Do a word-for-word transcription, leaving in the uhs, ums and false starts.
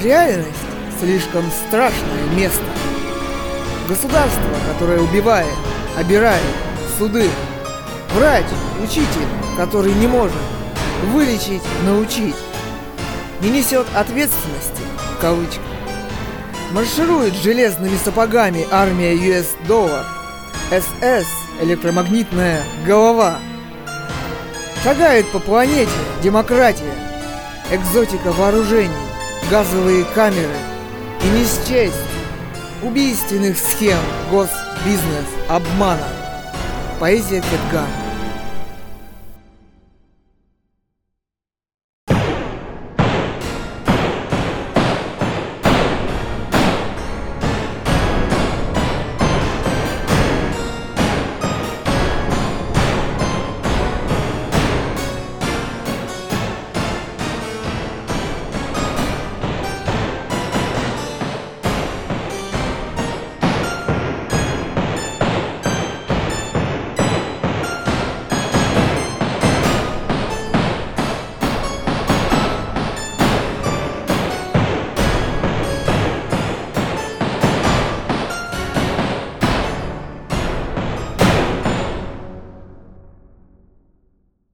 Реальность — слишком страшное место. Государство, которое убивает, обирает, суды. Врач, учитель, который не может вылечить, научить. Не несет ответственности, в кавычках. Марширует железными сапогами армия ю эс доллар, эс эс электромагнитная голова. Шагает по планете демократия, экзотика вооружений, газовые камеры и не счесть убийственных схем госбизнес обмана. Поэзия Кэтган.